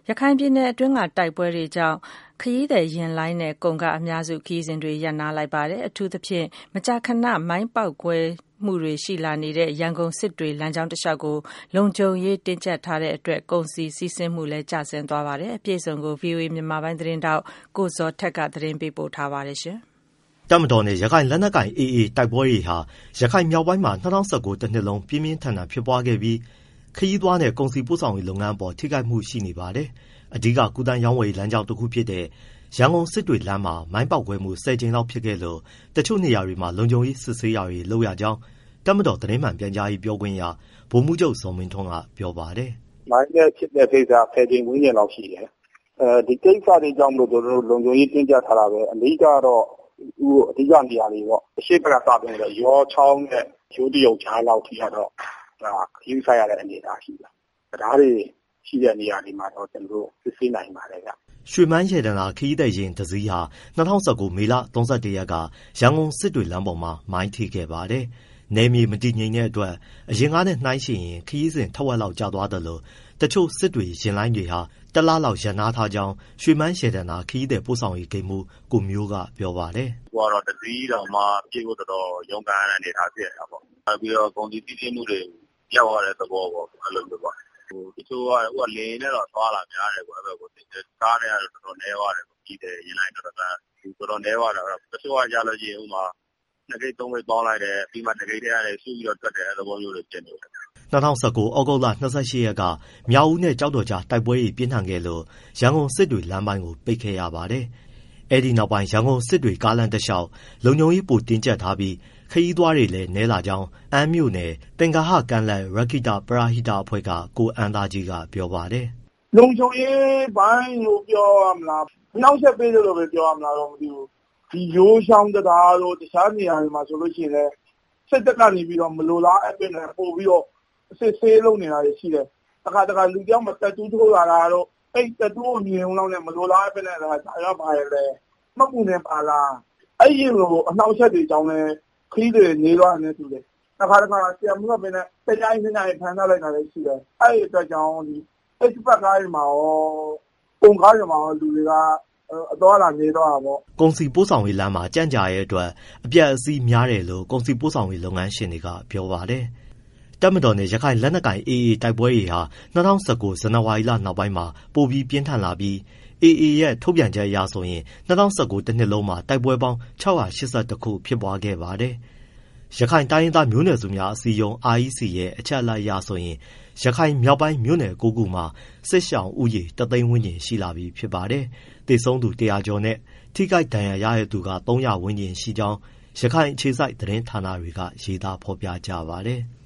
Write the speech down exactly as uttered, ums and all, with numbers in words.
ရခိုင်ပြည်နယ်အတွင်းကတိုက်ပွဲတွေကြောင့်ခရီးသည်ယာဉ်လိုင်းနဲ့ကုန်ကားအများစုခရီးစဉ်တွေရပ်နားလိုက်ပါတယ်။အထူးသဖြင့်မကြာခဏမိုင်းပေါက်ကွဲမှုတွေရှိလာနေတဲ့ရန်ကုန်စစ်တွေလမ်းကြောင်းတစ်လျှောက်ကိုလုံခြုံရေးတင်းကျပ်ထားတဲ့အတွက်ကုန်စည်စီးဆင်းမှုလည်းကျဆင်းသွားပါတယ်။အပြည့်အစုံကို ဗွီအိုအေ မြန်မာပိုင်းသတင်းထောက်ကိုဇော်ထက်ကသတင်းပေးပို့ထားပါတယ်ရှင်။တပ်မတော်နဲ့ရခိုင်လက်နက်ကိုင် အေအေ တိုက်ပွဲတွေဟာရခိုင်မြောက်ပိုင်းမှာ၂၀၁၉တစ်နှစ်လုံးပြင်းပြင်းထန်ထန်ဖြစ်ပွားခဲ့ပြီးခရီးသွားနဲ့ကုန်စည်ပို့ဆောင်ရေးလုပ်ငန်းအပေါ်ထိခိုက်မှုရှိနေပါတယ်။အဓိကကုသရောင်းဝယ်လမ်းကြောင်းတစ်ခုဖြစ်တဲ့ရန်ကုန်စစ်တွေလမ်းမှာမိုင်းပေါက်ကွဲမှုဆယ်ကြိမ်လောက်ဖြစ်ခဲ့လို့တချို့နေရာတွေမှာလုံခြုံရေးစစ်ဆေးရာတွေလုပ်ရကြောင်းတပ်မတော်သတင်းမှန်ပြန်ကြားရေးပြောခွင့်ရဗိုလ်မှူးချုပ်ဇော်မင်းထွန်းကပြောပါတယ်။မိုင်းနဲ့ဖြစ်တဲ့ကိစ္စဆယ်ကြိမ်ဝန်းကျင်လောက်ရှိတယ်။အဲဒီကိစ္စတွေကြောင့်လို့တို့လုံခြုံရေးတင်းကျပ်ထားတာပဲအဓိကတော့ဟိုအဓိကနေရာတွေပေါ့အရှိဘက်ကစပြီးတော့ရောချောင်းနဲ့ရိုးတရုတ်ကြားလောက်ထိတော့ဒါခရီးဆိုင်ရတဲ့အနေအထားရှိတယ်။ဒါတွေရှိတဲ့နေရာတွေမှာတော့ကျွန်တော်တို့စစ်ဆေးနိုင်ပါတယ်ဗျ။ရွှေမန်းရတနာခရီးသည်ယာဉ်တစ်စီးဟာ၂၀၁၉မေလ၃၁ရက်ကရန်ကုန်စစ်တွေလမ်းပေါ်မှာမိုင်းထိခဲ့ပါတယ်။နယ်မြေမတည်ငြိမ်တဲ့အတွက်အရင်ကနဲ့နှိုင်းယှဉ်ရင်ခရီးစဉ်ထက်ဝက်လောက်ကျသွားတယ်လို့တချို့စစ်တွေယာဉ်လိုင်းတွေဟာတလားလောက်ရပ်နားထားကြောင်းရွှေမန်းရတနာခရီးသည်ပို့ဆောင်ရေးဂိတ်မှူးကိုမျိုးကပြောပါတယ်။ဟိုကတော့တစည်းတော်မှပြေဖို့တော်တော်ရုန်းကန်ရတဲ့အနေအထားဖြစ်နေတာပေါ့။နောက်ပြီးတော့ကုန်စည်စီးဆင်းမှုတွေရောက်ရတဲ့သဘောပေါ့အဲ့လိုမျိုးပေါ့။ဟိုတချို့ကဟိုကလင်းနဲ့တော့သွားလာများတယ်ပေါ့အဲ့ဘက်ကိုကားနဲ့ကတော့တော်တော်နည်းသွားတယ်ပေါ့ကြီးတယ်ရင်လိုက်တော်တော်တော်တော်နည်းသွားတာတချို့ကကြာလို့ရှိရင်ဥမာနှစ်ကိတ်သုံးကိတ်ပေါင်းလိုက်တယ်ပြီးမှတစ်ကိတ်တည်းရတယ်စုပြီးတော့တွက်တယ်အဲ့လိုမျိုးတွေဖြစ်နေတယ်၂၀၁၉ဩဂုတ်လ၂၈ရက်ကမြောက်ဦးနဲ့ကျောက်တော်ကြားတိုက်ပွဲတွေပြင်းထန်ခဲ့လို့ရန်ကုန်စစ်တွေလမ်းပိုင်းကိုပိတ်ခဲ့ရပါတယ်။အဲဒီနောက်ပိုင်းရန်ကုန်စစ်တွေကားလမ်းတစ်လျှောက်လုံခြုံရေးပိုတင်းကျပ်ထားပြီးခရီးသွားတွေလည်းနည်းလာကြောင်းအမ်းမြို့နယ်သင်္ဂဟကမ်းလန်ရက္ခိတပရဟိတအဖွဲ့ကကိုအန်းသားကြီးကပြောပါတယ်။လုံခြုံရေးဘိုင်းလို့ပြောရမလားနှောက်ဆက်ပေးတယ်လို့ပဲပြောရမလားတော့မသိဘူး။ဒီရိုးချောင်းတရားတို့တခြားနေရာတွေမှာဆိုလို့ရှိရင်လည်းစစ်တပ်ကနေပြီးတော့မလိုလားအပ်တဲ့ပို့ပြီးတော့စစ်ဆေးလုပ်နေတာရှိတယ်။အခါတခါလူကြောင့်မတက်တူးထိုးလာတာတော့အဲ့တက်တူးကိုမြင်အောင်လည်းမလိုလားပဲနဲ့ဒါရပါရဲ့လေမမှုနဲ့ပါလားအဲ့ဒီလိုအနှောက်အယှက်တွေကြောင့်လည်းခရီးတွေနေသွားတယ်တူတယ်။အခါတခါဆရာမကပဲနဲ့တရားရင်းနဲ့ဖန်ဆားလိုက်တာလည်းရှိတယ်။အဲ့ဒီအတွက်ကြောင့်ဒီအဲ့ဒီပတ်ကားတွေမှာရောပုံကားတွေမှာရောလူတွေကအတော်လာနေတော့တာပေါ့ကုန်စီပို့ဆောင်ရေးလမ်းမှာကြန့်ကြာရဲ့အတွက်အပြတ်အစီးများတယ်လို့ကုန်စီပို့ဆောင်ရေးလုပ်ငန်းရှင်တွေကပြောပါတယ်။တပ်မတော်နဲ့ရခိုင်လက်နက်ကိုင် အေအေ တိုက်ပွဲတွေဟာ၂၀၁၉ဇန်နဝါရီလနောက်ပိုင်းမှာပိုပြီးပြင်းထန်လာပြီးအေအေရဲ့ထုတ်ပြန်ချက်အရဆိုရင်၂၀၁၉တစ်နှစ်လုံးမှာတိုက်ပွဲပေါင်း၆၈၁ခုဖြစ်ပွားခဲ့ပါတယ်။ရခိုင်တိုင်းရင်းသားမျိုးနွယ်စုများအစည်းအရုံး အာ အီ စီ ရဲ့အချက်အလက်အရဆိုရင်ရခိုင်မြောက်ပိုင်းမြို့နယ်၉ခုမှာစစ်ရှောင်ဦးရေတသိန်းဝန်းကျင်ရှိလာပြီဖြစ်ပါတယ်။သေဆုံးသူတရာကျော်နဲ့ထိခိုက်ဒဏ်ရာရတဲ့သူက၃၀၀ဝန်းကျင်ရှိကြောင်းရခိုင်အခြေစိုက်သတင်းဌာနတွေကရေးသားဖော်ပြကြပါတယ်။